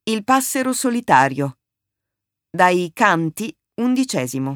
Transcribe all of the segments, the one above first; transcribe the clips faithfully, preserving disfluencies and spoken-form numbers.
Il passero solitario. Dai Canti undicesimo.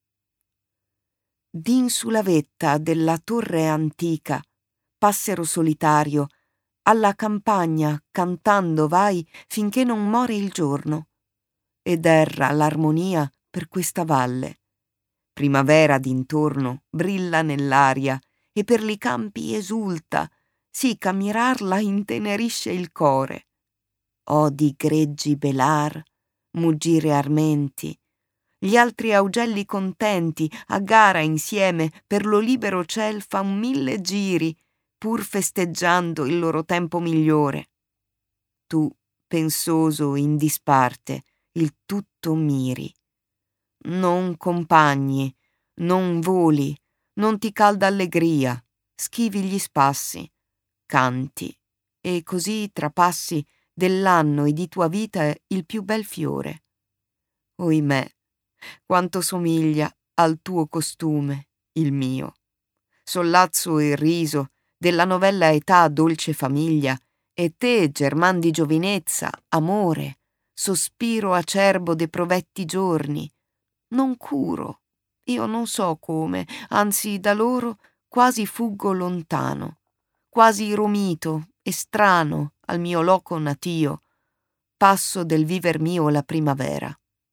D'in sulla vetta della torre antica, passero solitario, alla campagna cantando vai finché non more il giorno, ed erra l'armonia per questa valle. Primavera d'intorno brilla nell'aria e per li campi esulta, sì ch'a mirarla intenerisce il core. Odi greggi belar, muggire armenti, gli altri augelli contenti a gara insieme per lo libero ciel fan mille giri, pur festeggiando il loro tempo migliore. Tu, pensoso in disparte, il tutto miri. Non compagni, non voli, non ti calda allegria, schivi gli spassi, canti, e così trapassi dell'anno e di tua vita il più bel fiore. Oimè, quanto somiglia al tuo costume il mio. Sollazzo il riso della novella età dolce famiglia, e te, german di giovinezza, amore, sospiro acerbo de provetti giorni. Non curo, io non so come, anzi da loro quasi fuggo lontano, quasi romito e strano al mio loco natio, passo del viver mio la primavera.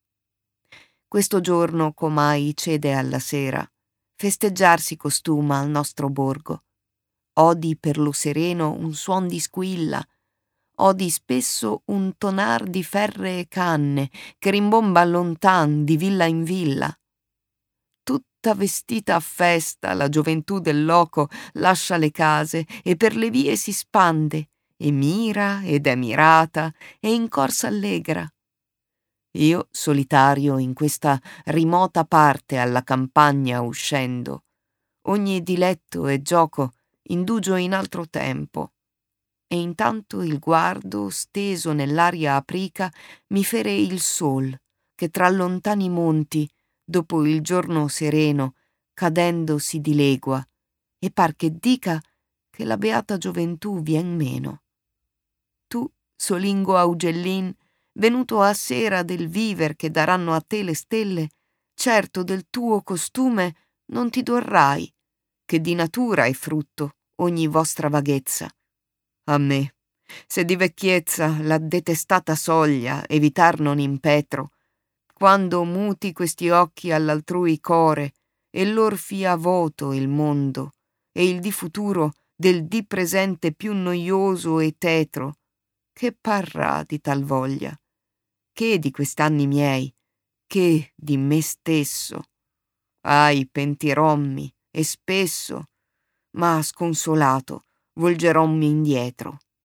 Questo giorno com'ai cede alla sera, festeggiar si costuma al nostro borgo. Odi per lo sereno un suon di squilla, odi spesso un tonar di ferree canne che rimbomba lontan di villa in villa. Tutta vestita a festa la gioventù del loco lascia le case e per le vie si spande, e mira ed è mirata e in corsa allegra. Io, solitario in questa rimota parte alla campagna uscendo, ogni diletto e gioco indugio in altro tempo, e intanto il guardo steso nell'aria aprica mi fere il sol che tra lontani monti, dopo il giorno sereno, cadendo si dilegua, e par che dica che la beata gioventù vien meno. Tu, solingo augellin, venuto a sera del viver che daranno a te le stelle, certo del tuo costume non ti dorrai, che di natura è frutto ogni vostra vaghezza. A me, se di vecchiezza la detestata soglia evitar non impetro, quando muti questi occhi all'altrui core e lor fia voto il mondo e il di futuro del di presente più noioso e tetro, che parrà di tal voglia? Che di quest'anni miei? Che di me stesso? Ahi, pentirommi, e spesso, ma sconsolato volgerommi indietro.